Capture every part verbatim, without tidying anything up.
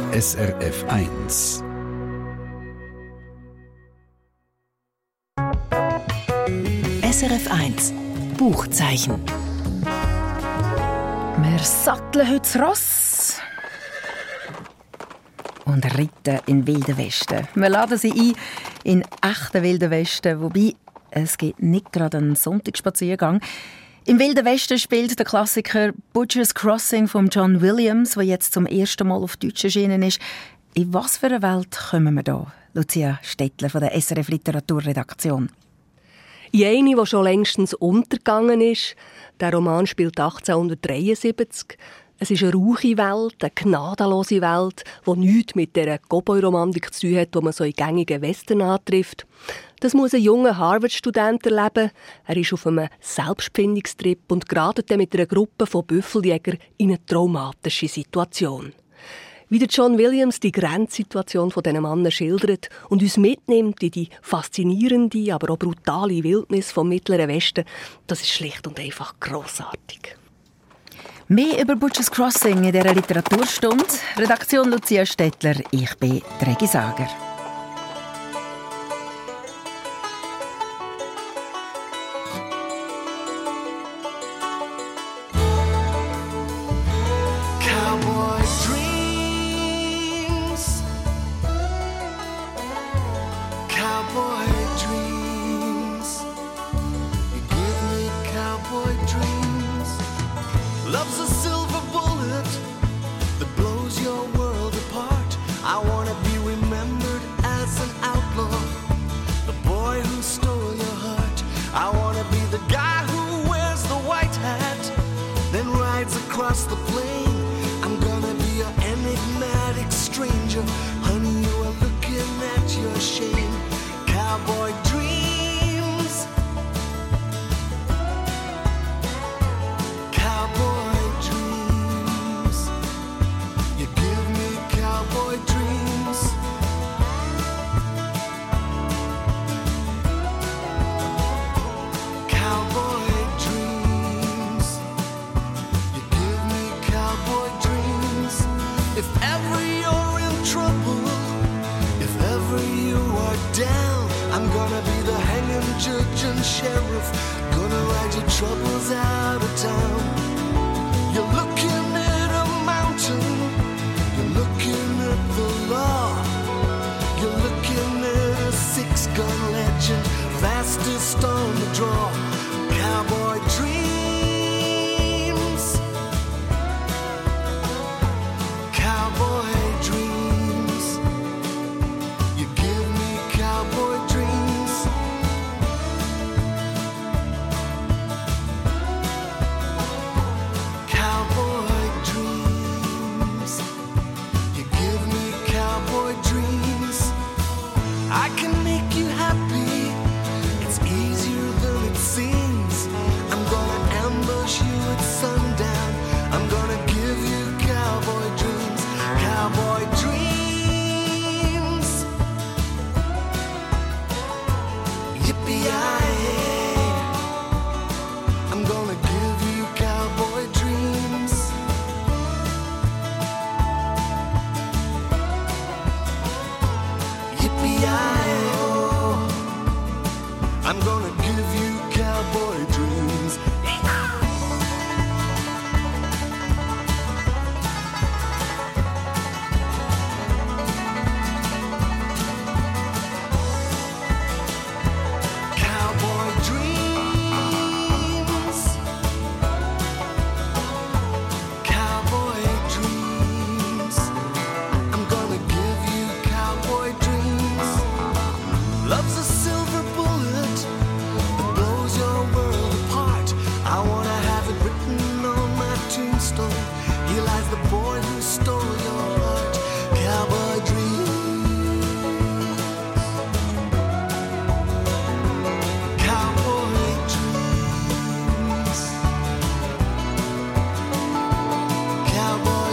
S R F eins. S R F eins Buchzeichen. Wir satteln heute das Ross und reiten in wilden Westen. Wir laden sie ein in echten wilden Westen, wobei es gibt nicht gerade einen Sonntagsspaziergang. Im Wilden Westen spielt der Klassiker Butcher's Crossing von John Williams, der jetzt zum ersten Mal auf Deutsch erschienen ist. In was für eine Welt kommen wir da? Lucia Stettler von der S R F Literaturredaktion. In eine, die schon längstens untergegangen ist. Der Roman spielt achtzehnhundertdreiundsiebzig. Es ist eine rauche Welt, eine gnadenlose Welt, die nichts mit der Cowboy-Romantik zu tun hat, die man so in gängigen Western antrifft. Das muss ein junger Harvard-Student erleben. Er ist auf einem Selbstfindungstrip und geratet mit einer Gruppe von Büffeljägern in eine traumatische Situation. Wie der John Williams die Grenzsituation dieser Männer schildert und uns mitnimmt in die faszinierende, aber auch brutale Wildnis vom Mittleren Westen, das ist schlicht und einfach grossartig. Mehr über Butcher's Crossing in dieser Literaturstunde. Redaktion Lucia Stettler, ich bin Regi Sager. Across the plain, I'm gonna be an enigmatic stranger. Honey, you are looking at your shame. Cowboy dreams, cowboy dreams. You give me cowboy dreams. Cowboy dreams. Cowboy dreams. If ever you're in trouble, if ever you are down, I'm gonna be the hanging judge and sheriff, gonna ride your troubles out of town. You're looking at a mountain, you're looking at the law, you're looking at a six-gun legend, fastest on the draw. Cowboy dreams. Cowboy dreams. You give me cowboy dreams. Cowboy dreams. You give me cowboy dreams. I can make you happy. It's easier than it seems. I'm gonna ambush you at sundown. I'm gonna give you cowboy dreams. Cowboy dreams. Yippee-yi-yay. I'm gonna give you cowboy dreams. Yippee-yi-yo. I'm gonna give you cowboy dreams. Love's a silver bullet that blows your world apart. I wanna have it written on my tombstone. Here lies the boy who stole your heart. Cowboy dreams. Cowboy dreams. Cowboy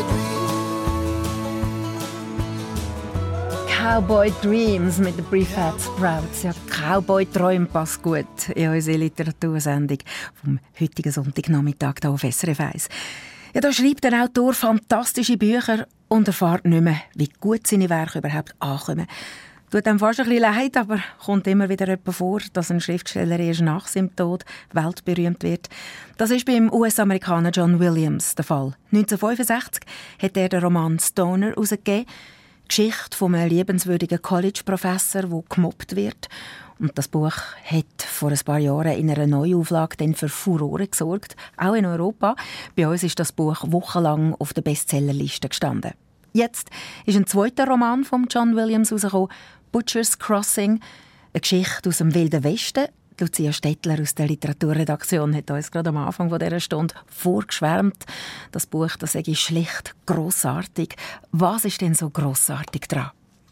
dreams. Cowboy Dreams mit den Prefab Sprouts. Ja, Cowboy-Träume passt gut in unsere Literatursendung vom heutigen Sonntagnachmittag hier auf S R F eins. Ja, da schreibt der Autor fantastische Bücher und erfährt nicht mehr, wie gut seine Werke überhaupt ankommen. Tut einem fast ein bisschen leid, aber kommt immer wieder jemand vor, dass ein Schriftsteller erst nach seinem Tod weltberühmt wird. Das ist beim U S-Amerikaner John Williams der Fall. neunzehnhundertfünfundsechzig hat er den Roman Stoner herausgegeben. Geschichte von einem liebenswürdigen College-Professor, der gemobbt wird. Und das Buch hat vor ein paar Jahren in einer Neuauflage dann für Furore gesorgt, auch in Europa. Bei uns ist das Buch wochenlang auf der Bestsellerliste gestanden. Jetzt ist ein zweiter Roman von John Williams herausgekommen, «Butcher's Crossing», eine Geschichte aus dem Wilden Westen. Lucia Stettler aus der Literaturredaktion hat uns gerade am Anfang dieser Stunde vorgeschwärmt. Das Buch, das sei schlicht grossartig. Was ist denn so grossartig daran?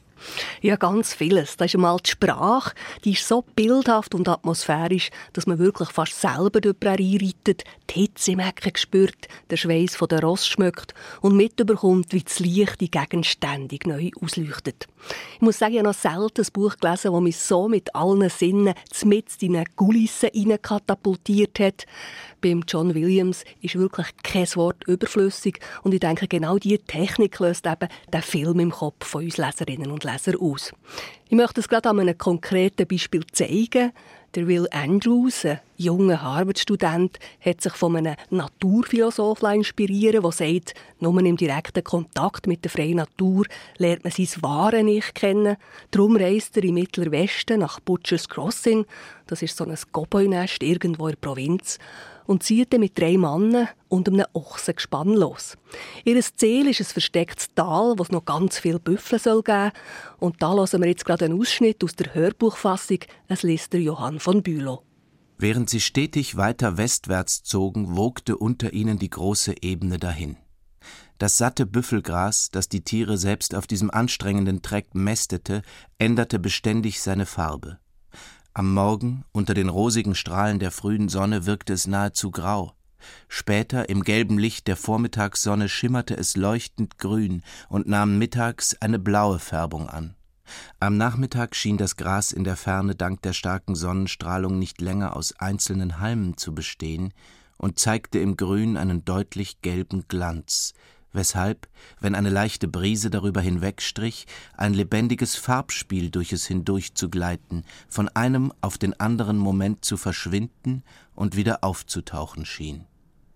Ja, ganz vieles. Da ist einmal die Sprache, die ist so bildhaft und atmosphärisch, dass man wirklich fast selber durch die Prärie reitet, die Hitze im Hecken spürt, den Schweiß von der Ross schmeckt und mitbekommt, wie das Licht die Gegend ständig neu ausleuchtet. Ich muss sagen, ich habe noch selten ein Buch gelesen, das mich so mit allen Sinnen mitten in eine Kulisse hineinkatapultiert hat. Beim John Williams ist wirklich kein Wort überflüssig und ich denke, genau diese Technik löst eben den Film im Kopf von uns Leserinnen und Lesern aus. Ich möchte es gerade an einem konkreten Beispiel zeigen. Der Will Andrews, ein junger Harvard-Student, hat sich von einem Naturphilosoph inspirieren lassen, der sagt, nur im direkten Kontakt mit der freien Natur lernt man sein wahres Ich kennen. Darum reist er im Mittleren Westen nach Butcher's Crossing. Das ist so ein Cowboy-Nest irgendwo in der Provinz. Und zieht dann mit drei Männern und einem Ochsengespann los. Ihr Ziel ist ein verstecktes Tal, wo es noch ganz viele Büffel geben soll. Und da hören wir jetzt gerade einen Ausschnitt aus der Hörbuchfassung. Es liest der Johann von Bülow. Während sie stetig weiter westwärts zogen, wogte unter ihnen die große Ebene dahin. Das satte Büffelgras, das die Tiere selbst auf diesem anstrengenden Treck mästete, änderte beständig seine Farbe. Am Morgen, unter den rosigen Strahlen der frühen Sonne, wirkte es nahezu grau. Später, im gelben Licht der Vormittagssonne, schimmerte es leuchtend grün und nahm mittags eine blaue Färbung an. Am Nachmittag schien das Gras in der Ferne dank der starken Sonnenstrahlung nicht länger aus einzelnen Halmen zu bestehen und zeigte im Grün einen deutlich gelben Glanz, weshalb, wenn eine leichte Brise darüber hinwegstrich, ein lebendiges Farbspiel durch es hindurch zu gleiten, von einem auf den anderen Moment zu verschwinden und wieder aufzutauchen schien.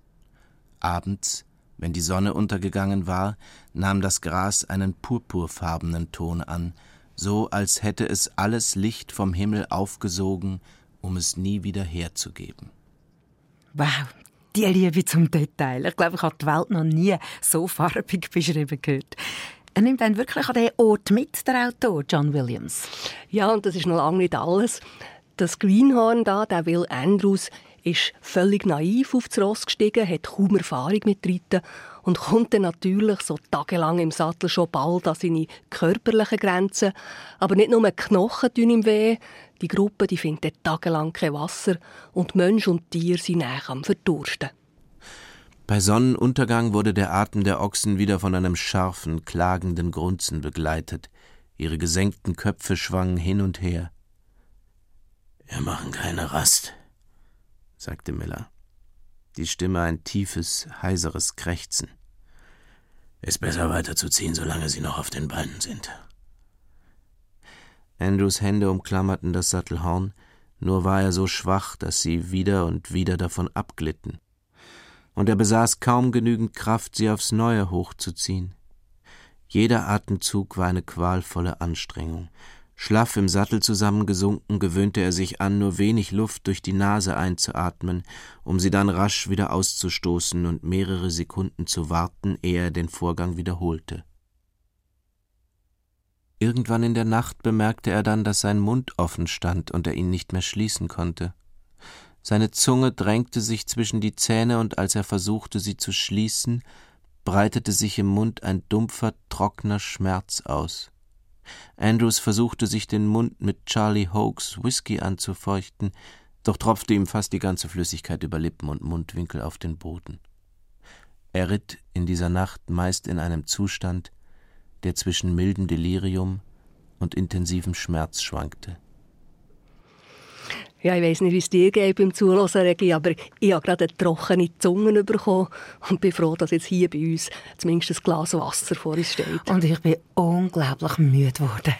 Abends, wenn die Sonne untergegangen war, nahm das Gras einen purpurfarbenen Ton an, so als hätte es alles Licht vom Himmel aufgesogen, um es nie wieder herzugeben. Wow, die Liebe zum Detail. Ich glaube, ich habe die Welt noch nie so farbig beschrieben gehört. Er nimmt einen wirklich an diesen Ort mit, der Autor John Williams. Ja, und das ist noch lange nicht alles. Das Greenhorn da, der Will Andrews, ist völlig naiv auf das Ross gestiegen, hat kaum Erfahrung mit Reiten und kommt dann natürlich so tagelang im Sattel schon bald an seine körperlichen Grenzen. Aber nicht nur die Knochen tun ihm weh, die Gruppe die findet tagelang kein Wasser und Mensch und Tier sind näher am Verdursten. Bei Sonnenuntergang wurde der Atem der Ochsen wieder von einem scharfen, klagenden Grunzen begleitet. Ihre gesenkten Köpfe schwangen hin und her. »Wir machen keine Rast«, sagte Miller. Die Stimme ein tiefes, heiseres Krächzen. »Ist besser weiterzuziehen, solange sie noch auf den Beinen sind.« Andrews Hände umklammerten das Sattelhorn, nur war er so schwach, dass sie wieder und wieder davon abglitten. Und er besaß kaum genügend Kraft, sie aufs Neue hochzuziehen. Jeder Atemzug war eine qualvolle Anstrengung. Schlaff im Sattel zusammengesunken, gewöhnte er sich an, nur wenig Luft durch die Nase einzuatmen, um sie dann rasch wieder auszustoßen und mehrere Sekunden zu warten, ehe er den Vorgang wiederholte. Irgendwann in der Nacht bemerkte er dann, dass sein Mund offen stand und er ihn nicht mehr schließen konnte. Seine Zunge drängte sich zwischen die Zähne und als er versuchte, sie zu schließen, breitete sich im Mund ein dumpfer, trockener Schmerz aus. Andrews versuchte, sich den Mund mit Charlie Hogues Whisky anzufeuchten, doch tropfte ihm fast die ganze Flüssigkeit über Lippen und Mundwinkel auf den Boden. Er ritt in dieser Nacht meist in einem Zustand, der zwischen mildem Delirium und intensivem Schmerz schwankte. Ja, ich weiss nicht, wie es dir geht beim Zuhören, Regi, aber ich habe gerade eine trockene Zunge bekommen und bin froh, dass jetzt hier bei uns zumindest ein Glas Wasser vor uns steht. Und ich bin unglaublich müde geworden.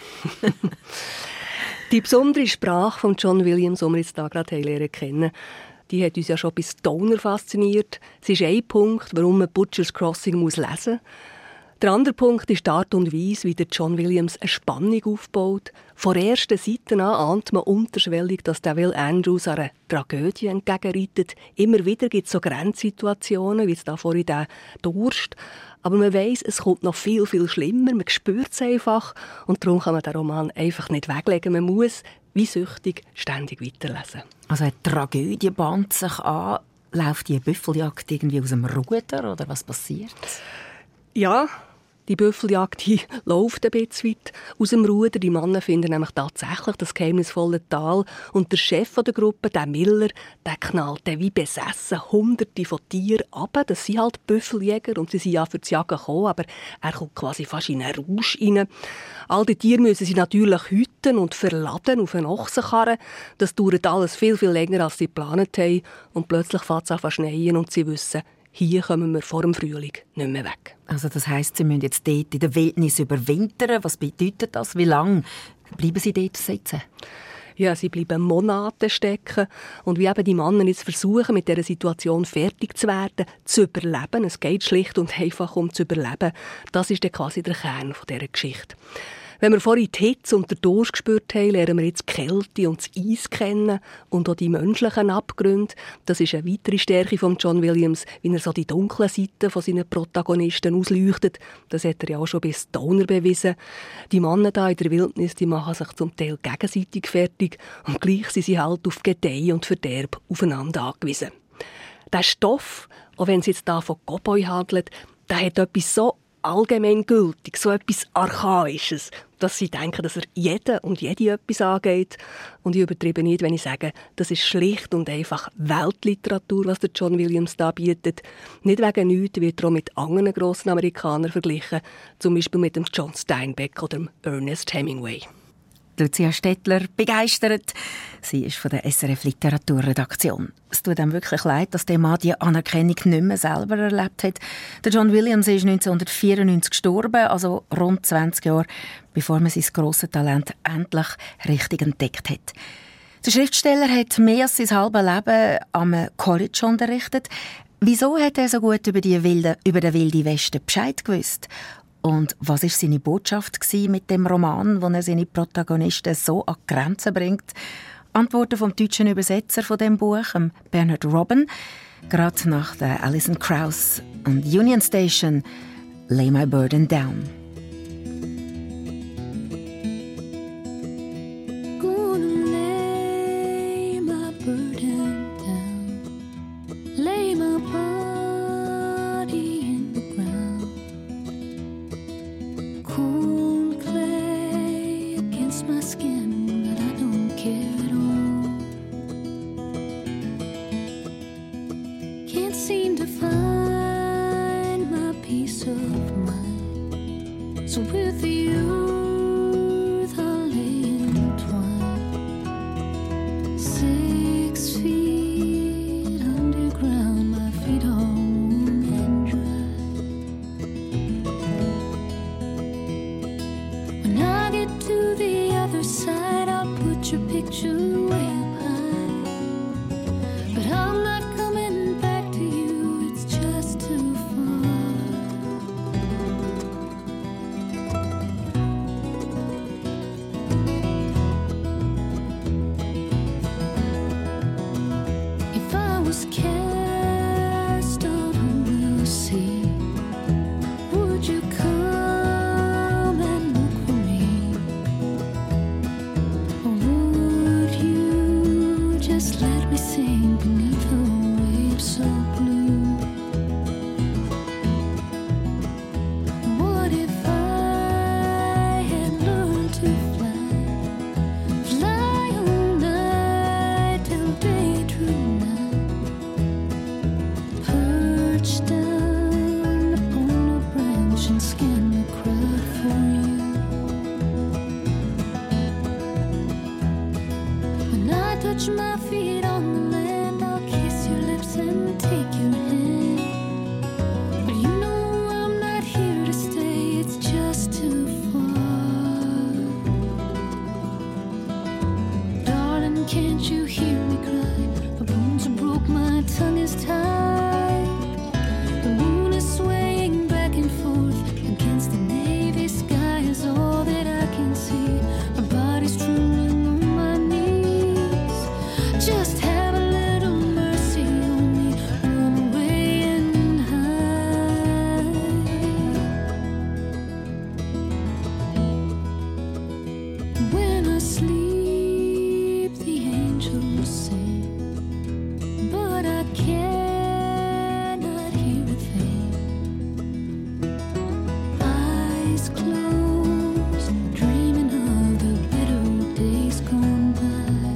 Die besondere Sprache von John Williams, die wir jetzt hier gerade lernen kennen, die hat uns ja schon bis Stoner fasziniert. Sie ist ein Punkt, warum man Butcher's Crossing muss lesen muss. Der andere Punkt ist die Art und Weise, wie der John Williams eine Spannung aufbaut. Von der ersten Seite an ahnt man unterschwellig, dass der Will Andrews einer Tragödie entgegenreitet. Immer wieder gibt es so Grenzsituationen, wie es da vorhin der Durst. Aber man weiss, es kommt noch viel, viel schlimmer. Man spürt es einfach. Und darum kann man den Roman einfach nicht weglegen. Man muss, wie süchtig, ständig weiterlesen. Also eine Tragödie bahnt sich an. Läuft die Büffeljagd irgendwie aus dem Ruder oder was passiert? Ja, die Büffeljagd die läuft ein bisschen weit aus dem Ruder. Die Männer finden nämlich tatsächlich das geheimnisvolle Tal. Und der Chef der Gruppe, der Miller, der knallt wie besessen hunderte von Tieren ab. Das sind halt Büffeljäger und sie sind ja für das Jagen gekommen, aber er kommt quasi fast in einen Rausch rein. All die Tiere müssen sie natürlich hüten und verladen auf einen Ochsenkarren. Das dauert alles viel, viel länger, als sie geplant haben. Und plötzlich fängt es an zu schneien und sie wissen, hier kommen wir vor dem Frühling nicht mehr weg. Also das heisst, Sie müssen jetzt dort in der Wildnis überwintern. Was bedeutet das? Wie lange bleiben Sie dort sitzen? Ja, sie bleiben Monate stecken. Und wie eben die Männer jetzt versuchen, mit dieser Situation fertig zu werden, zu überleben, es geht schlicht und einfach um zu überleben, das ist dann quasi der Kern dieser Geschichte. Wenn wir vorhin die Hitze und den Durst gespürt haben, lernen wir jetzt die Kälte und das Eis kennen und auch die menschlichen Abgründe. Das ist eine weitere Stärke von John Williams, wie er so die dunklen Seiten von seinen Protagonisten ausleuchtet. Das hat er ja auch schon bei Stoner bewiesen. Die Männer da in der Wildnis, die machen sich zum Teil gegenseitig fertig und gleich sind sie halt auf Gedeih und Verderb aufeinander angewiesen. Der Stoff, auch wenn es jetzt da von Cowboy handelt, der hat etwas so allgemeingültig, so etwas Archaisches, dass sie denken, dass er jeden und jede etwas angeht. Und ich übertreibe nicht, wenn ich sage, das ist schlicht und einfach Weltliteratur, was der John Williams da bietet. Nicht wegen nichts wird er auch mit anderen grossen Amerikanern verglichen, zum Beispiel mit dem John Steinbeck oder dem Ernest Hemingway. Lucia Stettler begeistert. Sie ist von der S R F Literaturredaktion. Es tut einem wirklich leid, dass der Mann die Anerkennung nicht mehr selber erlebt hat. Der John Williams ist neunzehnhundertvierundneunzig gestorben, also rund zwanzig Jahre, bevor man sein grosses Talent endlich richtig entdeckt hat. Der Schriftsteller hat mehr als sein halbes Leben am College unterrichtet. Wieso hat er so gut über, die wilde, über den Wilden Westen Bescheid gewusst? Und was war seine Botschaft mit dem Roman, wo er seine Protagonisten so an die Grenzen bringt? Antworten vom deutschen Übersetzer von dem Buch, Bernhard Robben, gerade nach der Alison Krauss und Union Station, Lay My Burden Down. Would you eyes closed, dreaming of the better days gone by.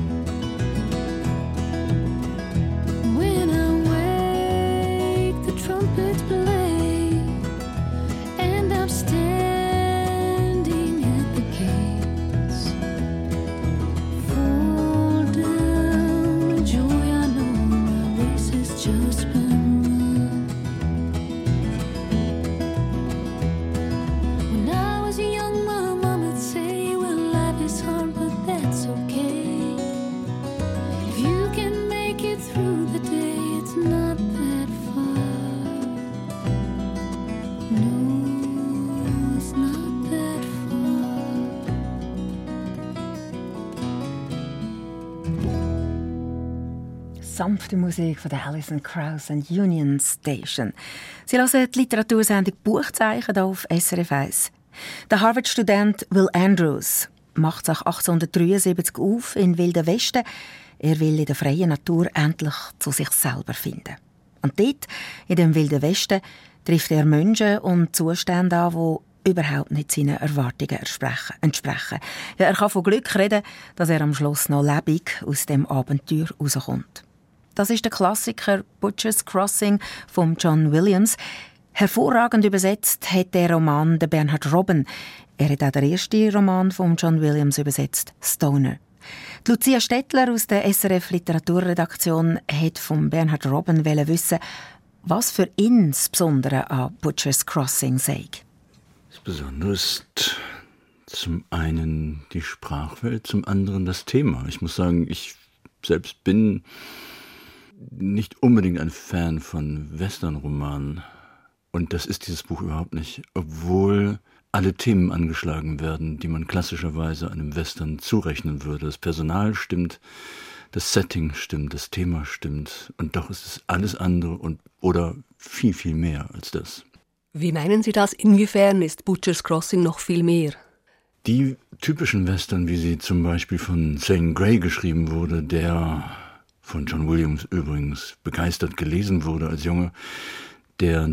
When I wake, the trumpets play, and I'm standing at the gates. Fall down with joy, I know my race has just been run. When I was young, my mom would say, well, life is hard, but that's okay. If you can make it through the day, it's not that far. No, it's not that far. Sanfte Musik von der Alison Krauss und Union Station. Sie hören die Literatursendung Buchzeichen hier auf S R F eins. Der Harvard-Student Will Andrews macht sich achtzehnhundertdreiundsiebzig auf in Wilden Westen. Er will in der freien Natur endlich zu sich selber finden. Und dort, in dem Wilden Westen, trifft er Menschen und Zustände an, die überhaupt nicht seinen Erwartungen entsprechen. Ja, er kann von Glück reden, dass er am Schluss noch lebendig aus dem Abenteuer rauskommt. Das ist der Klassiker Butcher's Crossing von John Williams. Hervorragend übersetzt hat der Roman der Bernhard Robben. Er hat auch den ersten Roman von John Williams übersetzt, Stoner. Die Lucia Stettler aus der S R F Literaturredaktion hat von Bernhard Robben wissen, was für ihn das Besondere an Butcher's Crossing sei. Das Besondere ist zum einen die Sprachwelt, zum anderen das Thema. Ich muss sagen, ich selbst bin nicht unbedingt ein Fan von Westernromanen. Und das ist dieses Buch überhaupt nicht, obwohl alle Themen angeschlagen werden, die man klassischerweise einem Western zurechnen würde. Das Personal stimmt, das Setting stimmt, das Thema stimmt. Und doch ist es alles andere und oder viel, viel mehr als das. Wie meinen Sie das? Inwiefern ist Butcher's Crossing noch viel mehr? Die typischen Western, wie sie zum Beispiel von Zane Grey geschrieben wurde, der von John Williams übrigens begeistert gelesen wurde als Junge, der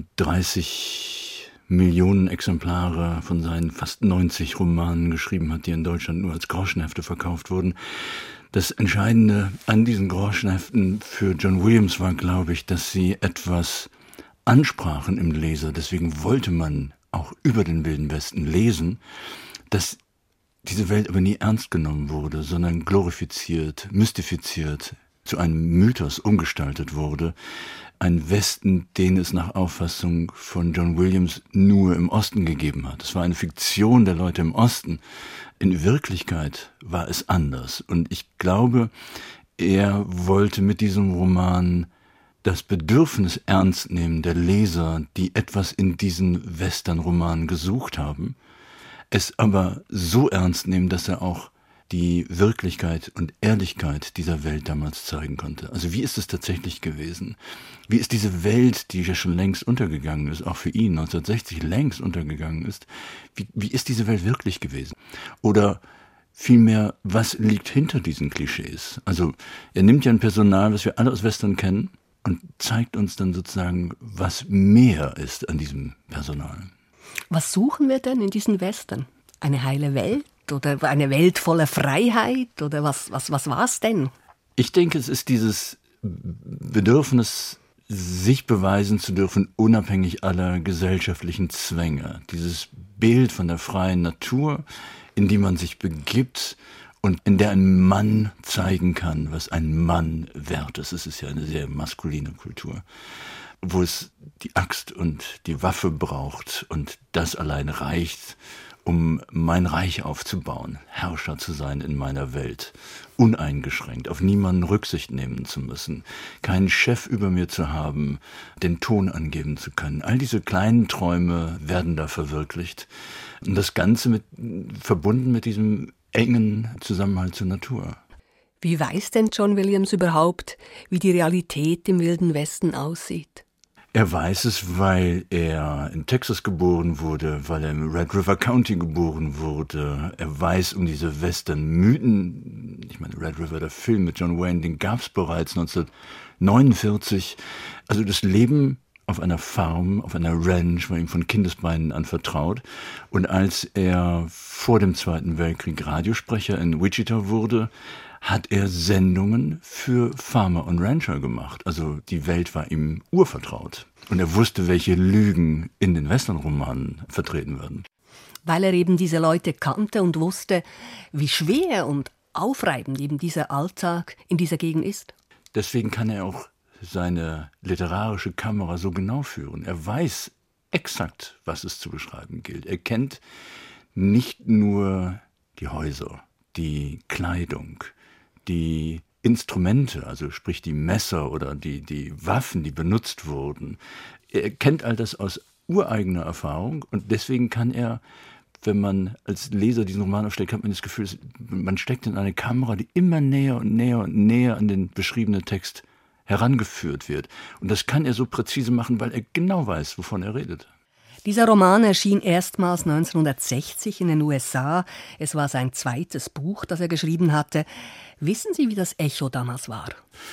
dreißig Millionen Exemplare von seinen fast neunzig Romanen geschrieben hat, die in Deutschland nur als Groschenhefte verkauft wurden. Das Entscheidende an diesen Groschenheften für John Williams war, glaube ich, dass sie etwas ansprachen im Leser. Deswegen wollte man auch über den Wilden Westen lesen, dass diese Welt aber nie ernst genommen wurde, sondern glorifiziert, mystifiziert, zu einem Mythos umgestaltet wurde. Ein Westen, den es nach Auffassung von John Williams nur im Osten gegeben hat. Es war eine Fiktion der Leute im Osten. In Wirklichkeit war es anders. Und ich glaube, er wollte mit diesem Roman das Bedürfnis ernst nehmen der Leser, die etwas in diesen Western-Romanen gesucht haben, es aber so ernst nehmen, dass er auch die Wirklichkeit und Ehrlichkeit dieser Welt damals zeigen konnte. Also wie ist es tatsächlich gewesen? Wie ist diese Welt, die ja schon längst untergegangen ist, auch für ihn neunzehnhundertsechzig längst untergegangen ist, wie, wie ist diese Welt wirklich gewesen? Oder vielmehr, was liegt hinter diesen Klischees? Also er nimmt ja ein Personal, was wir alle aus Western kennen, und zeigt uns dann sozusagen, was mehr ist an diesem Personal. Was suchen wir denn in diesen Western? Eine heile Welt? Oder eine Welt voller Freiheit? Oder was, was, was war es denn? Ich denke, es ist dieses Bedürfnis, sich beweisen zu dürfen, unabhängig aller gesellschaftlichen Zwänge. Dieses Bild von der freien Natur, in die man sich begibt und in der ein Mann zeigen kann, was ein Mann wert ist. Es ist ja eine sehr maskuline Kultur, wo es die Axt und die Waffe braucht und das allein reicht, um mein Reich aufzubauen, Herrscher zu sein in meiner Welt, uneingeschränkt, auf niemanden Rücksicht nehmen zu müssen, keinen Chef über mir zu haben, den Ton angeben zu können. All diese kleinen Träume werden da verwirklicht. Und das Ganze mit, verbunden mit diesem engen Zusammenhalt zur Natur. Wie weiß denn John Williams überhaupt, wie die Realität im Wilden Westen aussieht? Er weiß es, weil er in Texas geboren wurde, weil er im Red River County geboren wurde. Er weiß um diese Western-Mythen. Ich meine, Red River, der Film mit John Wayne, den gab es bereits neunzehnhundertneunundvierzig. Also das Leben auf einer Farm, auf einer Ranch, war ihm von Kindesbeinen an vertraut. Und als er vor dem Zweiten Weltkrieg Radiosprecher in Wichita wurde, hat er Sendungen für Farmer und Rancher gemacht. Also die Welt war ihm urvertraut. Und er wusste, welche Lügen in den Westernromanen vertreten werden. Weil er eben diese Leute kannte und wusste, wie schwer und aufreibend eben dieser Alltag in dieser Gegend ist. Deswegen kann er auch seine literarische Kamera so genau führen. Er weiß exakt, was es zu beschreiben gilt. Er kennt nicht nur die Häuser, die Kleidung, die Instrumente, also sprich die Messer oder die, die Waffen, die benutzt wurden. Er kennt all das aus ureigener Erfahrung und deswegen kann er, wenn man als Leser diesen Roman aufschlägt, hat man das Gefühl, man steckt in eine Kamera, die immer näher und näher und näher an den beschriebenen Text herangeführt wird. Und das kann er so präzise machen, weil er genau weiß, wovon er redet. Dieser Roman erschien erstmals neunzehnhundertsechzig in den U S A. Es war sein zweites Buch, das er geschrieben hatte. Wissen Sie, wie das Echo damals war?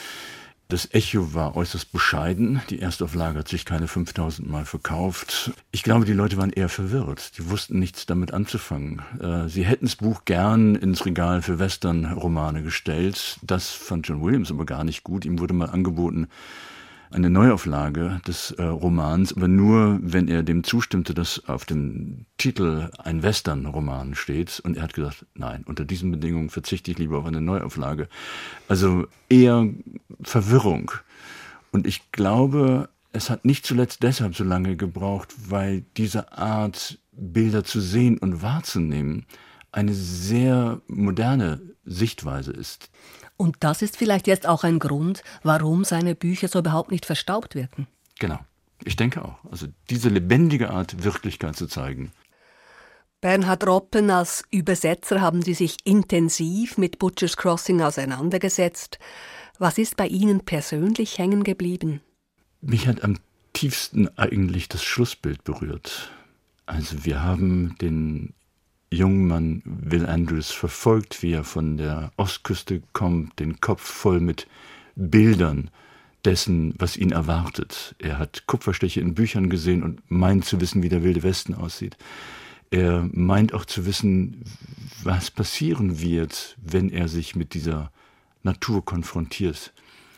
Das Echo war äußerst bescheiden. Die Erstauflage hat sich keine fünftausend Mal verkauft. Ich glaube, die Leute waren eher verwirrt. Die wussten nichts damit anzufangen. Sie hätten das Buch gern ins Regal für Western-Romane gestellt. Das fand John Williams aber gar nicht gut. Ihm wurde mal angeboten, eine Neuauflage des äh, Romans, aber nur, wenn er dem zustimmte, dass auf dem Titel ein Western-Roman steht. Und er hat gesagt, nein, unter diesen Bedingungen verzichte ich lieber auf eine Neuauflage. Also eher Verwirrung. Und ich glaube, es hat nicht zuletzt deshalb so lange gebraucht, weil diese Art, Bilder zu sehen und wahrzunehmen, eine sehr moderne Sichtweise ist. Und das ist vielleicht jetzt auch ein Grund, warum seine Bücher so überhaupt nicht verstaubt wirken. Genau, ich denke auch. Also diese lebendige Art, Wirklichkeit zu zeigen. Bernhard Robben, als Übersetzer haben Sie sich intensiv mit Butcher's Crossing auseinandergesetzt. Was ist bei Ihnen persönlich hängen geblieben? Mich hat am tiefsten eigentlich das Schlussbild berührt. Also wir haben den jungen Mann Will Andrews verfolgt, wie er von der Ostküste kommt, den Kopf voll mit Bildern dessen, was ihn erwartet. Er hat Kupferstiche in Büchern gesehen und meint zu wissen, wie der Wilde Westen aussieht. Er meint auch zu wissen, was passieren wird, wenn er sich mit dieser Natur konfrontiert.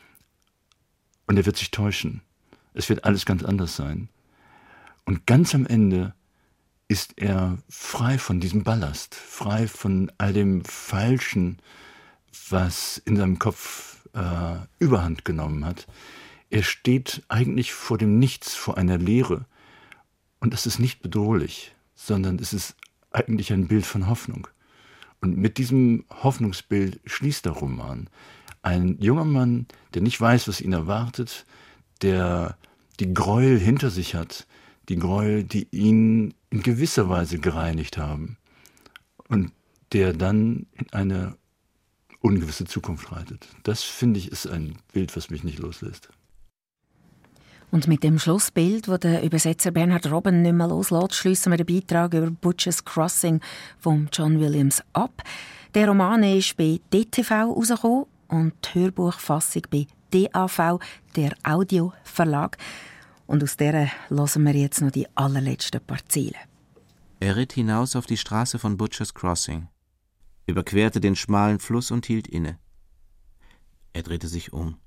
Und er wird sich täuschen. Es wird alles ganz anders sein. Und ganz am Ende ist er frei von diesem Ballast, frei von all dem Falschen, was in seinem Kopf äh, Überhand genommen hat. Er steht eigentlich vor dem Nichts, vor einer Leere. Und das ist nicht bedrohlich, sondern es ist eigentlich ein Bild von Hoffnung. Und mit diesem Hoffnungsbild schließt der Roman. Ein junger Mann, der nicht weiß, was ihn erwartet, der die Gräuel hinter sich hat, die Gräuel, die ihn in gewisser Weise gereinigt haben und der dann in eine ungewisse Zukunft reitet. Das, finde ich, ist ein Bild, was mich nicht loslässt. Und mit dem Schlussbild, das der Übersetzer Bernhard Robben nicht mehr loslässt, schliessen wir den Beitrag über Butcher's Crossing von John Williams ab. Der Roman ist bei D T V herausgekommen und die Hörbuchfassung bei D A V, der Audioverlag. Und aus der hören wir jetzt noch die allerletzten paar Zeilen. Er ritt hinaus auf die Straße von Butcher's Crossing, überquerte den schmalen Fluss und hielt inne. Er drehte sich um.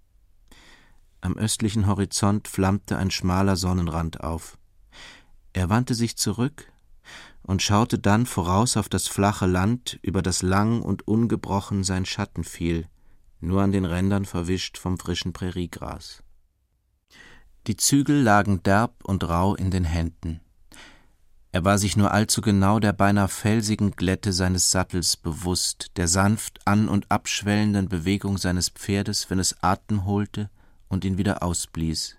Am östlichen Horizont flammte ein schmaler Sonnenrand auf. Er wandte sich zurück und schaute dann voraus auf das flache Land, über das lang und ungebrochen sein Schatten fiel, nur an den Rändern verwischt vom frischen Präriegras. Die Zügel lagen derb und rau in den Händen. Er war sich nur allzu genau der beinahe felsigen Glätte seines Sattels bewusst, der sanft an- und abschwellenden Bewegung seines Pferdes, wenn es Atem holte und ihn wieder ausblies.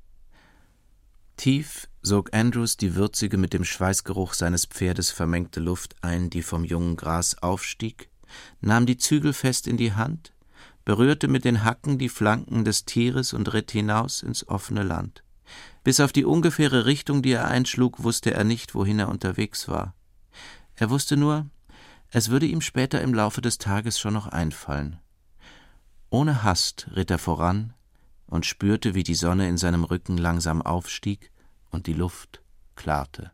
Tief sog Andrews die würzige, mit dem Schweißgeruch seines Pferdes vermengte Luft ein, die vom jungen Gras aufstieg, nahm die Zügel fest in die Hand, berührte mit den Hacken die Flanken des Tieres und ritt hinaus ins offene Land. Bis auf die ungefähre Richtung, die er einschlug, wusste er nicht, wohin er unterwegs war. Er wusste nur, es würde ihm später im Laufe des Tages schon noch einfallen. Ohne Hast ritt er voran und spürte, wie die Sonne in seinem Rücken langsam aufstieg und die Luft klarte.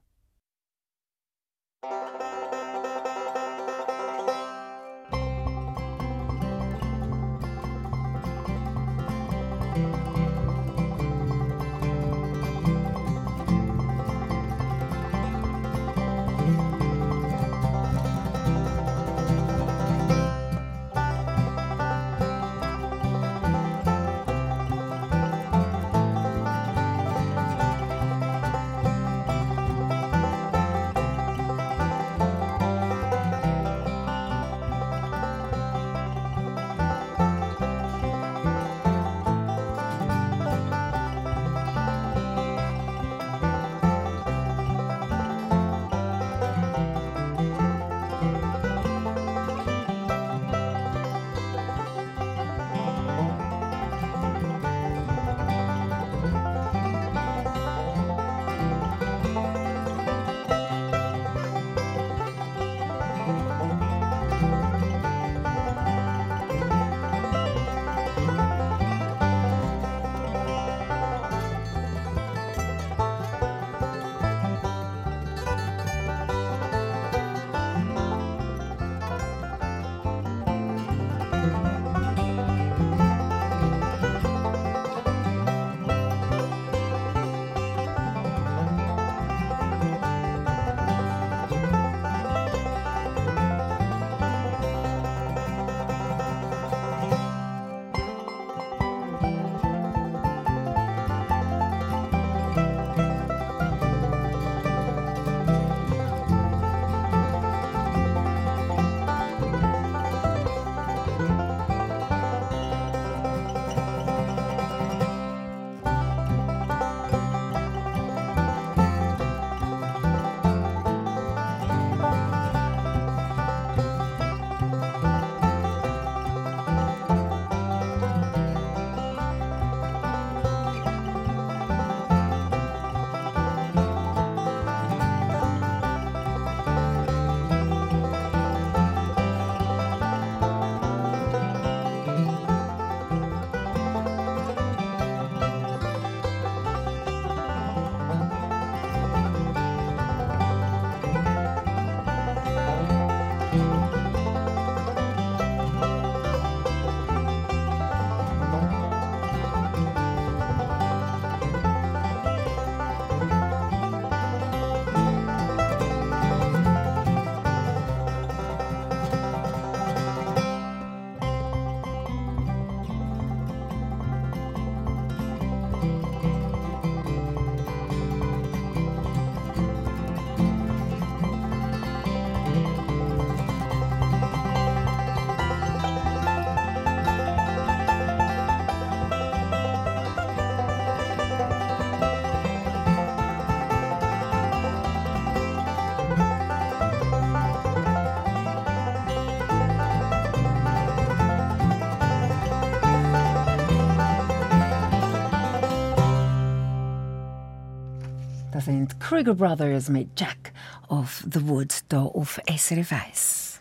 Das sind Krieger Brothers mit Jack of the Wood hier auf S R F eins.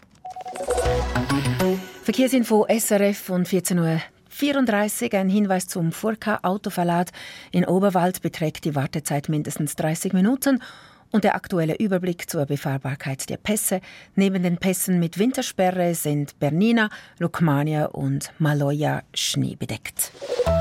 Verkehrsinfo S R F und vierzehn Uhr vierunddreißig. Ein Hinweis zum Furka-Autoverlad. In Oberwald beträgt die Wartezeit mindestens dreißig Minuten. Und der aktuelle Überblick zur Befahrbarkeit der Pässe. Neben den Pässen mit Wintersperre sind Bernina, Lukmania und Maloja schneebedeckt.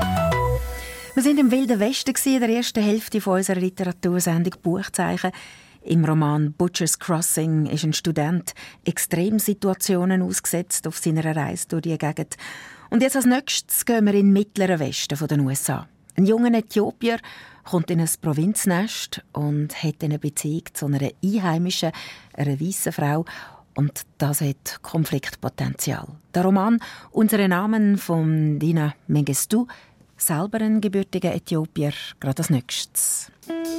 Wir sind im Wilden Westen in der ersten Hälfte unserer Literatursendung Buchzeichen. Im Roman Butcher's Crossing ist ein Student Extremsituationen ausgesetzt auf seiner Reise durch die Gegend. Und jetzt als nächstes gehen wir in den mittleren Westen der U S A. Ein junger Äthiopier kommt in ein Provinznest und hat eine Beziehung zu einer Einheimischen, einer weißen Frau. Und das hat Konfliktpotenzial. Der Roman «Unsere Namen» von Dina Mengistu, selber ein gebürtiger Äthiopier, gerade als nächstes.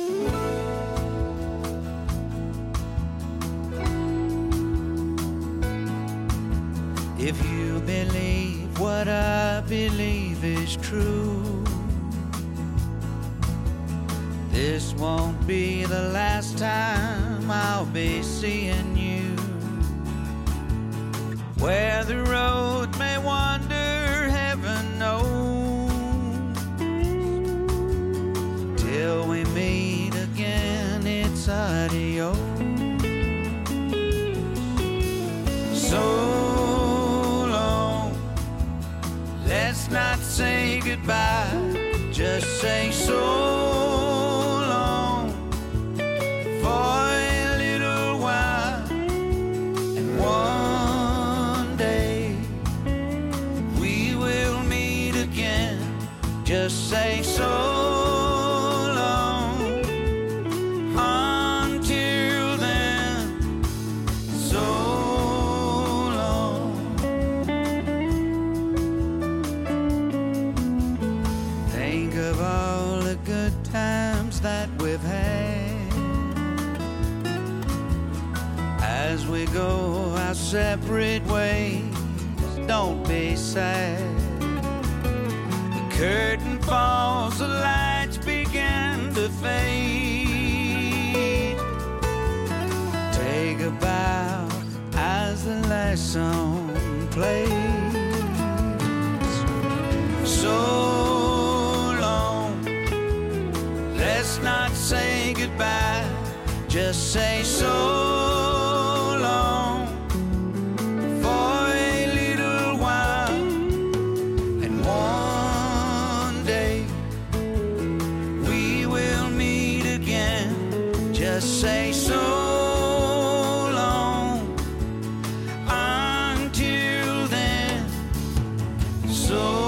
If you believe what I believe is true, this won't be the last time I'll be seeing you. Where the road may wander, heaven knows, let's not say goodbye. Just say so long for a little while. And one day we will meet again. Just say so. That we've had as we go our separate ways. Don't be sad. The curtain falls, the lights begin to fade. Take a bow as the last song plays. So let's not say goodbye, just say so long for a little while. And one day we will meet again, just say so long. Until then, so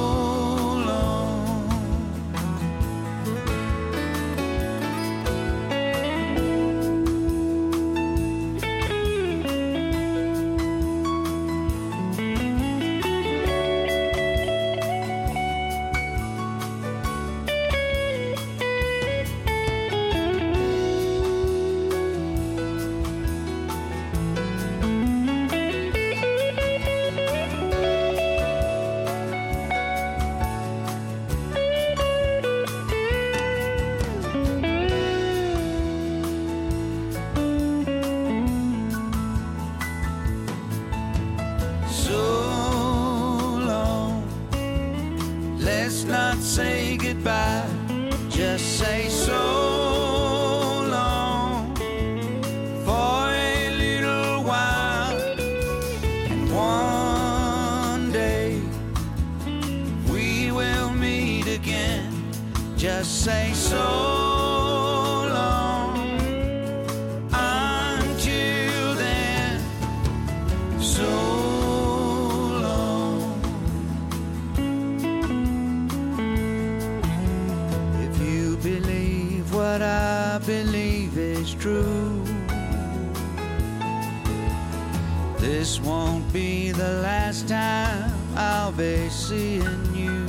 say goodbye, just say so long for a little while. And one day we will meet again, just say so long. Until then, so what I believe is true. This won't be the last time I'll be seeing you.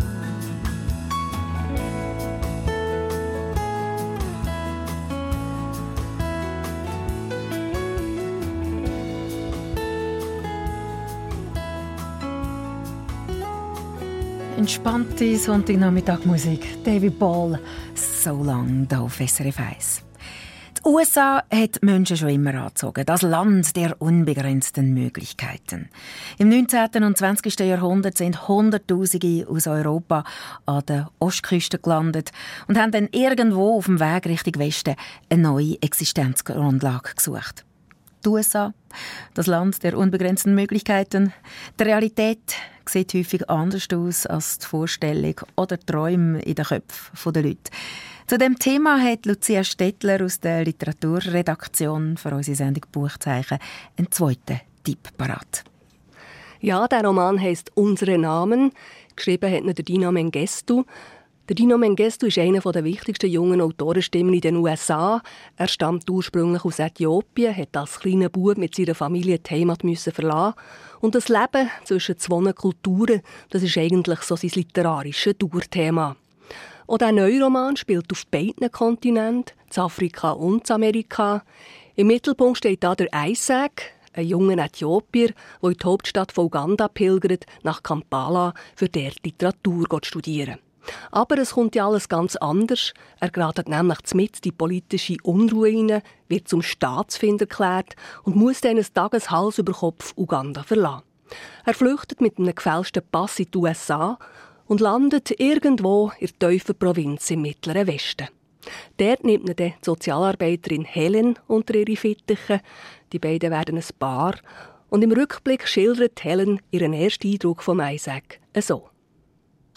Entspannte Sonntagnachmittagmusik. David Ball, «So Long» hier auf S R F eins. Die U S A hat Menschen schon immer angezogen. Das Land der unbegrenzten Möglichkeiten. Im neunzehnten und zwanzigsten Jahrhundert sind Hunderttausende aus Europa an der Ostküste gelandet und haben dann irgendwo auf dem Weg Richtung Westen eine neue Existenzgrundlage gesucht. Die U S A, das Land der unbegrenzten Möglichkeiten. Die Realität sieht häufig anders aus als die Vorstellung oder die Träume in den Köpfen der Leute. Zu diesem Thema hat Lucia Stettler aus der Literaturredaktion für unsere Sendung Buchzeichen einen zweiten Tipp parat. Ja, der Roman heisst «Unsere Namen». Geschrieben hat ihn der Dino Mengestu. Der Dino Mengestu ist einer der wichtigsten jungen Autorenstimmen in den U S A. Er stammt ursprünglich aus Äthiopien, hat als kleiner Bub mit seiner Familie die Heimat müssen verlassen. Und das Leben zwischen zwei Kulturen, das ist eigentlich so sein literarisches Dauerthema. Auch der neue Roman spielt auf beiden Kontinenten, in Afrika und in Amerika. Im Mittelpunkt steht da der Isaac, ein junger Äthiopier, der in die Hauptstadt von Uganda pilgert, nach Kampala, für dort Literatur zu studieren. Aber es kommt ja alles ganz anders. Er gerät nämlich mitten in die politische Unruhe rein, wird zum Staatsfinder erklärt und muss dann eines Tages Hals über Kopf Uganda verlassen. Er flüchtet mit einem gefälschten Pass in die U S A und landet irgendwo in der tiefen Provinz im Mittleren Westen. Dort nimmt ihn die Sozialarbeiterin Helen unter ihre Fittiche. Die beiden werden ein Paar. Und im Rückblick schildert Helen ihren ersten Eindruck vom Isaac so.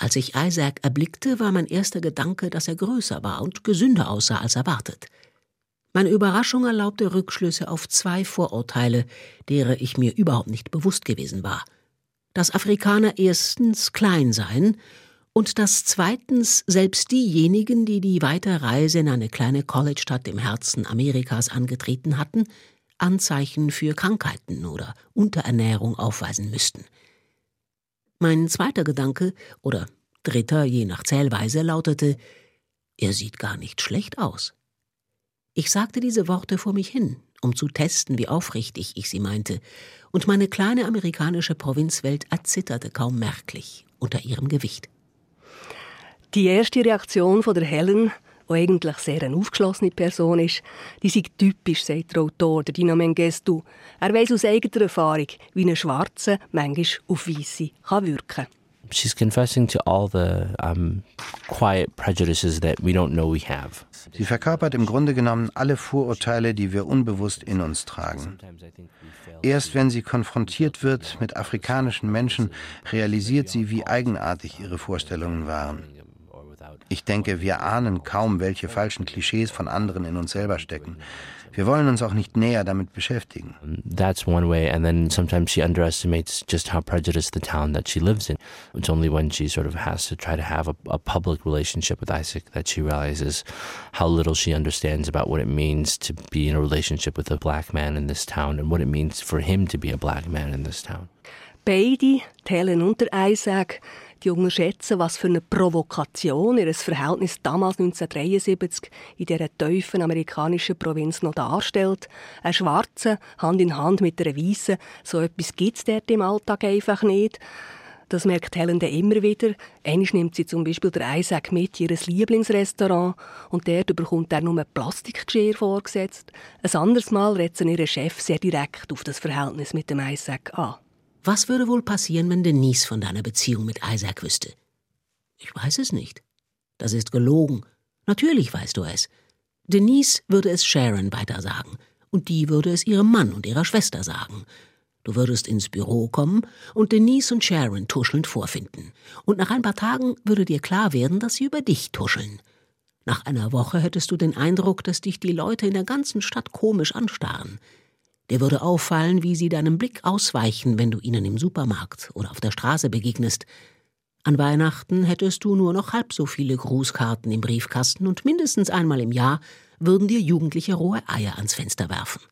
Als ich Isaac erblickte, war mein erster Gedanke, dass er größer war und gesünder aussah als erwartet. Meine Überraschung erlaubte Rückschlüsse auf zwei Vorurteile, derer ich mir überhaupt nicht bewusst gewesen war. Dass Afrikaner erstens klein seien und dass zweitens selbst diejenigen, die die weite Reise in eine kleine College-Stadt im Herzen Amerikas angetreten hatten, Anzeichen für Krankheiten oder Unterernährung aufweisen müssten. Mein zweiter Gedanke, oder dritter je nach Zählweise, lautete: Er sieht gar nicht schlecht aus. Ich sagte diese Worte vor mich hin, um zu testen, wie aufrichtig ich sie meinte, und meine kleine amerikanische Provinzwelt erzitterte kaum merklich unter ihrem Gewicht. Die erste Reaktion von der Helen, die eigentlich sehr eine aufgeschlossene Person ist, die sei typisch, sagt der Autor, der Dina Mengestu. Er weiss aus eigener Erfahrung, wie ein Schwarzer manchmal auf Weisse wirken kann. She's confessing to all the um, quiet prejudices that we don't know we have. Sie verkörpert im Grunde genommen alle Vorurteile, die wir unbewusst in uns tragen. Erst wenn sie konfrontiert wird mit afrikanischen Menschen, realisiert sie, wie eigenartig ihre Vorstellungen waren. Ich denke, wir ahnen kaum, welche falschen Klischees von anderen in uns selber stecken. Wir wollen uns auch nicht näher damit beschäftigen. That's one way, and then sometimes she underestimates just how prejudiced the town that she lives in. It's only when she sort of has to try to have a, a public relationship with Isaac that she realizes how little she understands about what it means to be in a relationship with a black man in this town and what it means for him to be a black man in this town. Beide, Helen und der Isaac, die unterschätzen, was für eine Provokation ihr Verhältnis damals neunzehnhundertdreiundsiebzig in dieser tiefen amerikanischen Provinz noch darstellt. Ein Schwarzer, Hand in Hand mit einer Weißen, so etwas gibt es dort im Alltag einfach nicht. Das merkt Helen dann immer wieder. Einmal nimmt sie zum Beispiel der Isaac mit in ihr Lieblingsrestaurant und dort bekommt er nur Plastikgeschirr vorgesetzt. Ein anderes Mal redet sie ihren Chef sehr direkt auf das Verhältnis mit dem Isaac an. Was würde wohl passieren, wenn Denise von deiner Beziehung mit Isaac wüsste? Ich weiß es nicht. Das ist gelogen. Natürlich weißt du es. Denise würde es Sharon weitersagen und die würde es ihrem Mann und ihrer Schwester sagen. Du würdest ins Büro kommen und Denise und Sharon tuschelnd vorfinden. Und nach ein paar Tagen würde dir klar werden, dass sie über dich tuscheln. Nach einer Woche hättest du den Eindruck, dass dich die Leute in der ganzen Stadt komisch anstarren. Dir würde auffallen, wie sie deinem Blick ausweichen, wenn du ihnen im Supermarkt oder auf der Straße begegnest. An Weihnachten hättest du nur noch halb so viele Grußkarten im Briefkasten und mindestens einmal im Jahr würden dir Jugendliche rohe Eier ans Fenster werfen.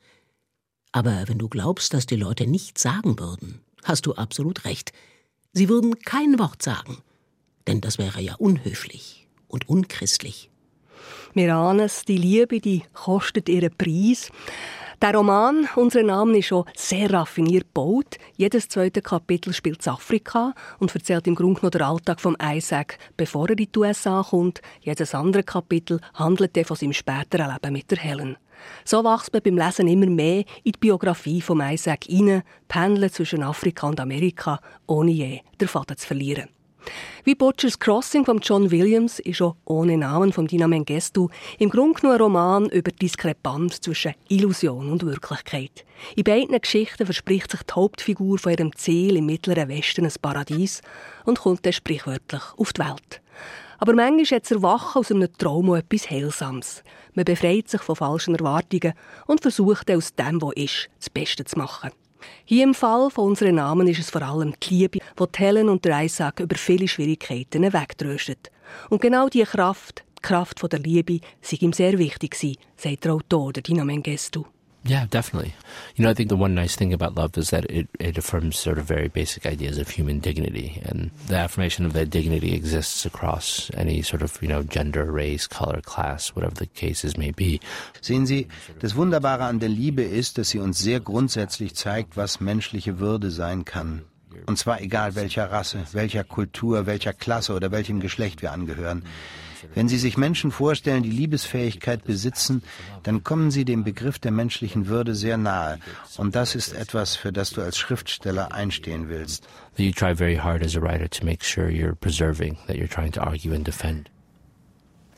Aber wenn du glaubst, dass die Leute nichts sagen würden, hast du absolut recht. Sie würden kein Wort sagen, denn das wäre ja unhöflich und unchristlich. Wir ahnen es, die Liebe, die kostet ihren Preis. Der Roman «Unsere Namen» ist schon sehr raffiniert gebaut. Jedes zweite Kapitel spielt in Afrika und erzählt im Grunde noch den Alltag von Isaac, bevor er in die U S A kommt. Jedes andere Kapitel handelt von seinem späteren Leben mit der Helen. So wächst man beim Lesen immer mehr in die Biografie von Isaac hinein, pendeln zwischen Afrika und Amerika, ohne je den Faden zu verlieren. Wie Butcher's Crossing von John Williams ist auch «Ohne Namen» von Dina Mengestu im Grunde genommen ein Roman über die Diskrepanz zwischen Illusion und Wirklichkeit. In beiden Geschichten verspricht sich die Hauptfigur von ihrem Ziel im Mittleren Westen ein Paradies und kommt dann sprichwörtlich auf die Welt. Aber manchmal hat das Erwachen aus einem Traum auch etwas Heilsames. Man befreit sich von falschen Erwartungen und versucht aus dem, was ist, das Beste zu machen. Hier im Fall von «Unseren Namen» ist es vor allem die Liebe, die Helen und der Isaac über viele Schwierigkeiten wegtröstet. Und genau diese Kraft, die Kraft der Liebe, sei ihm sehr wichtig gewesen, sagt der Autor, der Dina Mengestu. Yeah, definitely. You know, I think the one nice thing about love is that it, it affirms sort of very basic ideas of human dignity. And the affirmation of that dignity exists across any sort of, you know, gender, race, color, class, whatever the cases may be. Sehen Sie, das Wunderbare an der Liebe ist, dass sie uns sehr grundsätzlich zeigt, was menschliche Würde sein kann. Und zwar egal welcher Rasse, welcher Kultur, welcher Klasse oder welchem Geschlecht wir angehören. Wenn Sie sich Menschen vorstellen, die Liebesfähigkeit besitzen, dann kommen Sie dem Begriff der menschlichen Würde sehr nahe. Und das ist etwas, für das du als Schriftsteller einstehen willst. You try very hard as a writer to make sure you're preserving, that you're trying to argue and defend.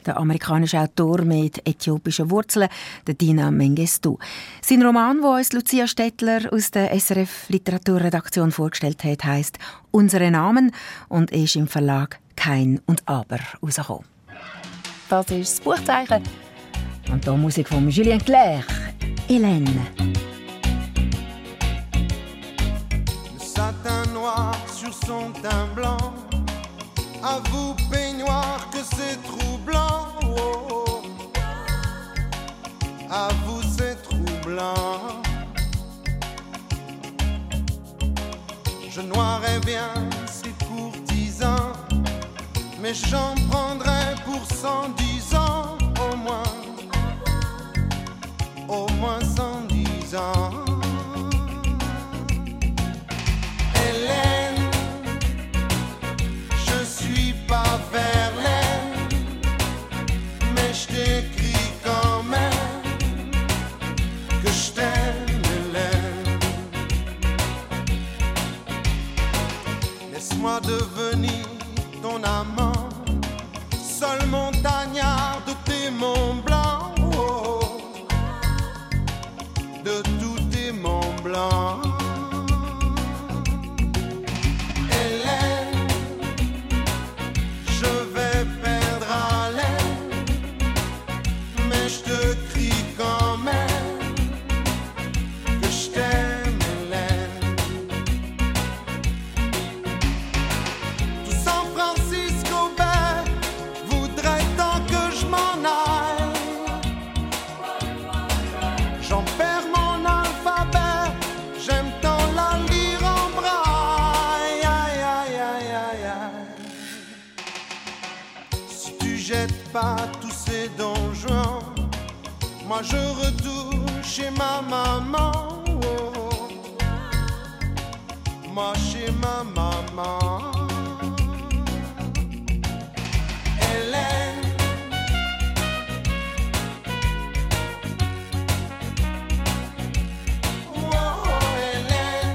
der amerikanische Autor mit äthiopischen Wurzeln, der Dina Mengestu. Sein Roman, den uns Lucia Stettler aus der S R F Literaturredaktion vorgestellt hat, heisst «Unsere Namen» und ist im Verlag «Kein und Aber» rausgekommen. Das ist das Buchzeichen. Und hier Musik von Julien Clerc, Hélène. Le satin noir sur son teint blanc. À vous, peignoir, que c'est troublant. Oh, oh. À vous, c'est troublant. Je noirais bien ces courtisans, mais j'en prendrais pour cent dix ans au moins. Au moins cent dix ans. Hélène, je suis pas Verlaine, mais je t'écris quand même que je t'aime, Hélène. Laisse-moi devenir ton amant, seul montagnard de tes monts blancs, oh, de tous tes monts blancs. Pas tous ces donjons, moi je retourne chez ma maman, oh, moi chez ma maman. Hélène, oh, Hélène,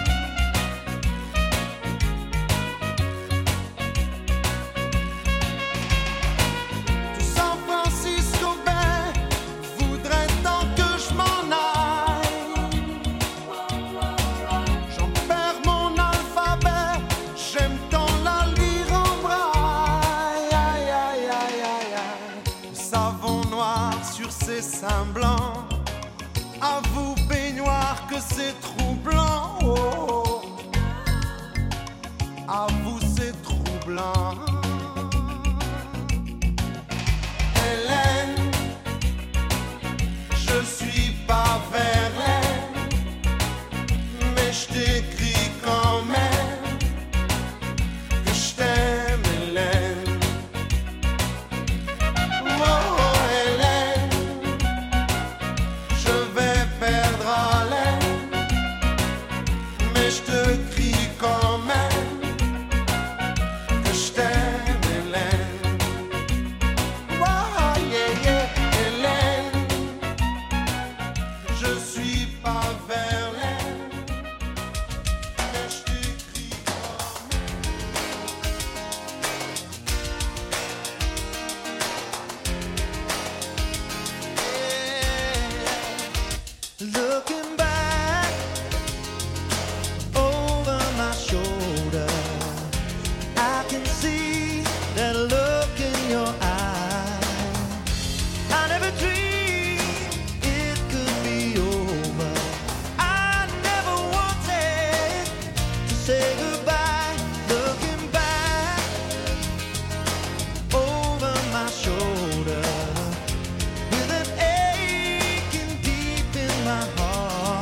sein blanc, à vous peignoir que c'est troublant, oh, à vous c'est troublant. Hélène, je suis pas Verlaine, mais je t'écris quand même que je t'aime, Hélène. Oh, my heart.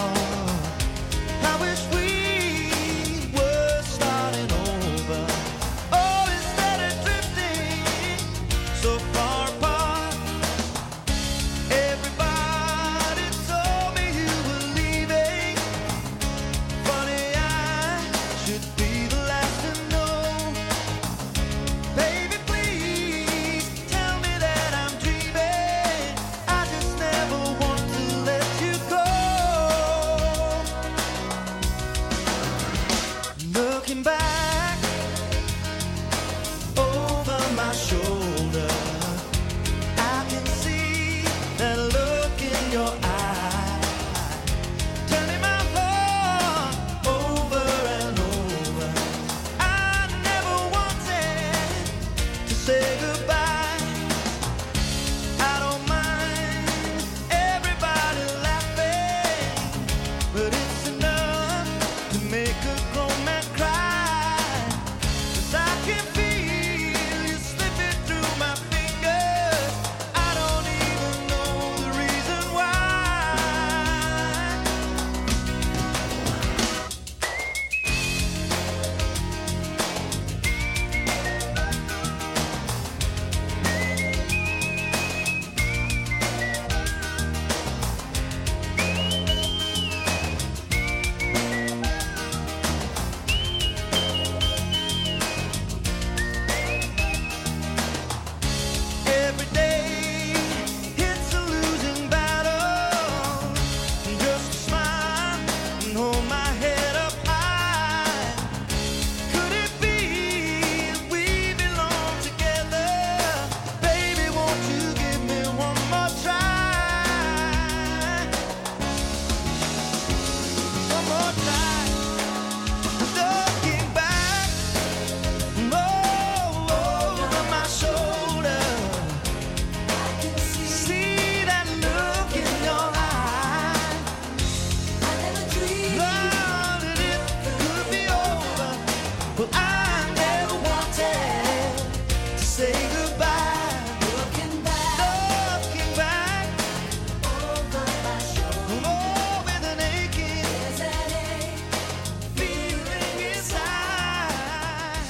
more time, looking back, oh, over my shoulder. I can see that look in your eye. I never dreamed that it could be over, but I never wanted to say goodbye. Looking back, looking back over my shoulder. Oh, with an aching, there's an ache, feeling inside.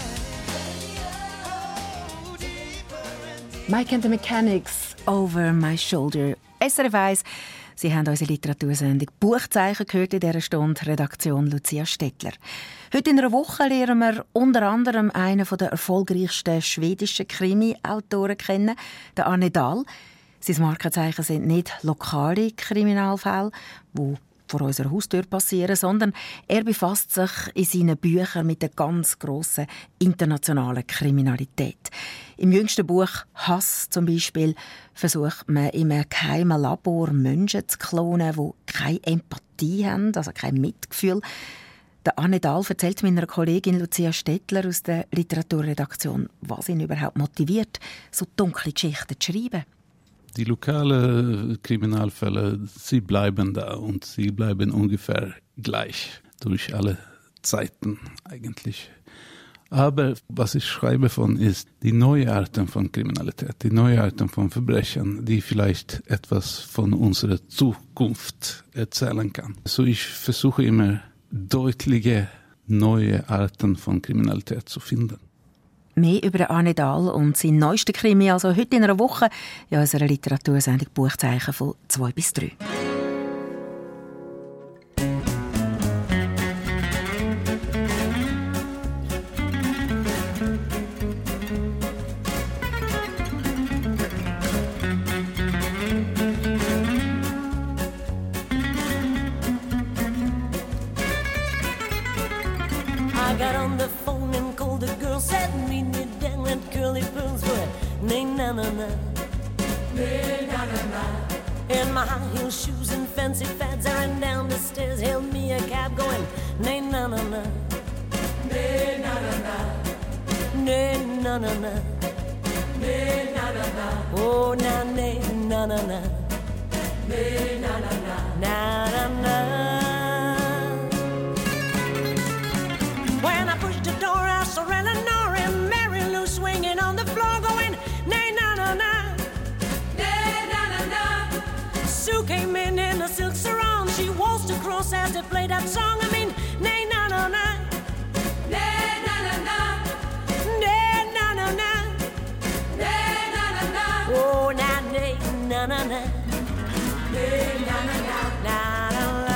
Oh, deeper and deeper. Mike and the Mechanics, Over My Shoulder. S R F eins, Sie haben unsere Literatursendung «Buchzeichen» gehört in dieser Stunde, Redaktion Lucia Stettler. Heute in einer Woche lernen wir unter anderem einen der erfolgreichsten schwedischen Krimi-Autoren kennen, den Arne Dahl. Sein Markenzeichen sind nicht lokale Kriminalfälle, die vor unserer Haustür passieren, sondern er befasst sich in seinen Büchern mit der ganz grossen internationalen Kriminalität. Im jüngsten Buch «Hass» zum Beispiel versucht man in einem geheimen Labor Menschen zu klonen, die keine Empathie haben, also kein Mitgefühl. Der Arne Dahl erzählt meiner Kollegin Lucia Stettler aus der Literaturredaktion, was ihn überhaupt motiviert, so dunkle Geschichten zu schreiben. Die lokalen Kriminalfälle, sie bleiben da und sie bleiben ungefähr gleich durch alle Zeiten eigentlich. Aber was ich schreibe von ist die neue Arten von Kriminalität, die neue Arten von Verbrechen, die vielleicht etwas von unserer Zukunft erzählen kann. Also ich versuche immer deutliche neue Arten von Kriminalität zu finden. Mehr über Arne Dahl und seinen neuesten Krimi, also heute in einer Woche, in unserer Literatursendung «Buchzeichen» von zwei bis drei. I got on the phone and called the girl, said meet me down at Curly Pearl's, but nay na na na, nay na na na. In my high heel shoes and fancy fads, I ran down the stairs, hailed me a cab, going nay na na na, nay na na na, nay na na na, nay na na na. Oh na nay na na na, nay na na na, na na na. When I pushed the door, I saw Eleanor and Mary Lou swinging on the floor, going nay na na na, nay na na na. Sue came in in a silk sarong, she waltzed across as they played that song. I mean, nay na na na, nay na na na, nay na na na, nay na na na. Oh na nay na na na, nay na na na, na na na.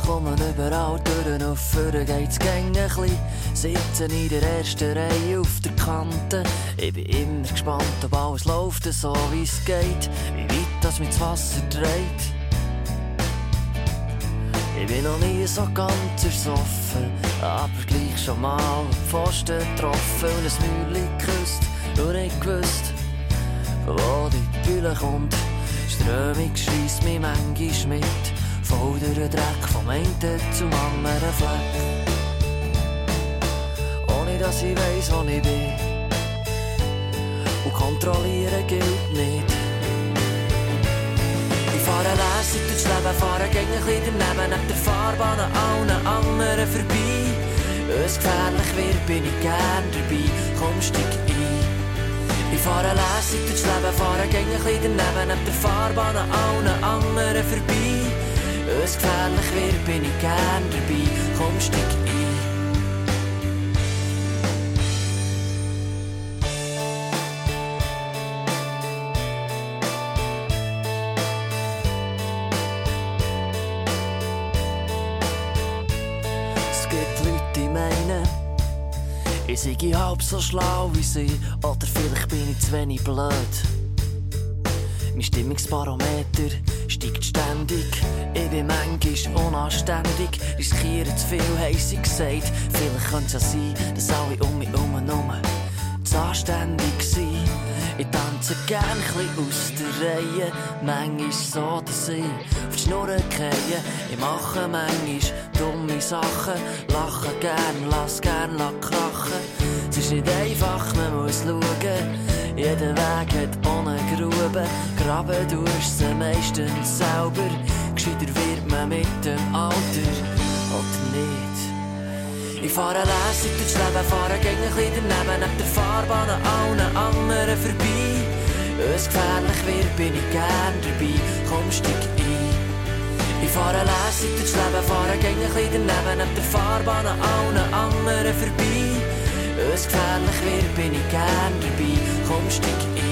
kommen überall durch und vorne geht's gäng ein bisschen. Sitzen in der ersten Reihe auf der Kante. Ich bin immer gespannt, ob alles läuft so wie es geht, wie weit das mit das Wasser dreht. Ich bin noch nie so ganz ersoffen, aber gleich schon mal die Pfosten getroffen und ein Mäuerchen geküsst und nicht gewusst, von wo die Bühne kommt. Strömung schreisst mich manchmal mit, voll durch den Dreck vom einen zum anderen Fleck. Ohne dass ich weiss, wo ich bin, und kontrollieren gilt nicht. Ich fahre lässig durchs Leben, fahre gegen ein bisschen daneben, neben der Fahrbahn an allen anderen vorbei. Wenn's gefährlich wird, bin ich gern dabei, komm steig ein. Ich fahre lässig durchs Leben, fahre gegen ein bisschen daneben, neben der Fahrbahn an allen anderen vorbei. Wenn's gefährlich wird, bin ich gern dabei, komm steig ein. Ich sei halb so schlau wie sie, oder vielleicht bin ich zu wenig blöd. Mein Stimmungsbarometer steigt ständig, ich bin manchmal unanständig. Riskiere zu viel, haben sie gesagt. Vielleicht könnte es ja sein, dass alle um mich herum nur zu anständig sind. Ich tanze gern ein aus der Reihe, manchmal so, dass ich auf die Schnur gehe. Ich mache manchmal dumme Sachen, lache gern, lass gern krachen. Es ist nicht einfach, man muss schauen, jeder Weg hat ohne Grube. Graben tust sie meistens selber, gescheiter wird man mit dem Alter, oder nicht? Ich fahre lässig durchs Leben, fahre gegen ein bisschen daneben, neben der Fahrbahn an allen anderen vorbei. Wenn's gefährlich wird, bin ich gern dabei, komm steig ein. Ich fahre lässig durchs Leben, fahre gegen ein bisschen daneben, neben der Fahrbahn an allen anderen vorbei. Wenn's gefährlich wird, bin ich gern dabei, komm steig ein.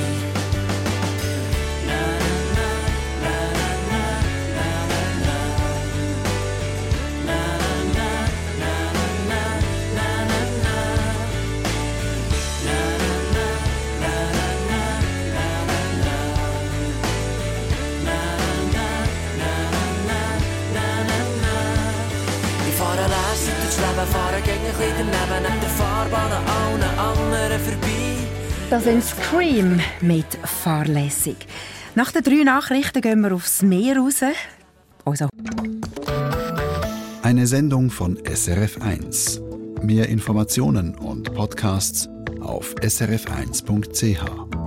Fahren gegen ein bisschen daneben, neben der Fahrbahn an allen anderen vorbei. Das sind Scream mit «Fahrlässig». Nach den drei Nachrichten gehen wir aufs Meer raus. Also. Eine Sendung von S R F eins. Mehr Informationen und Podcasts auf s r f eins punkt c h.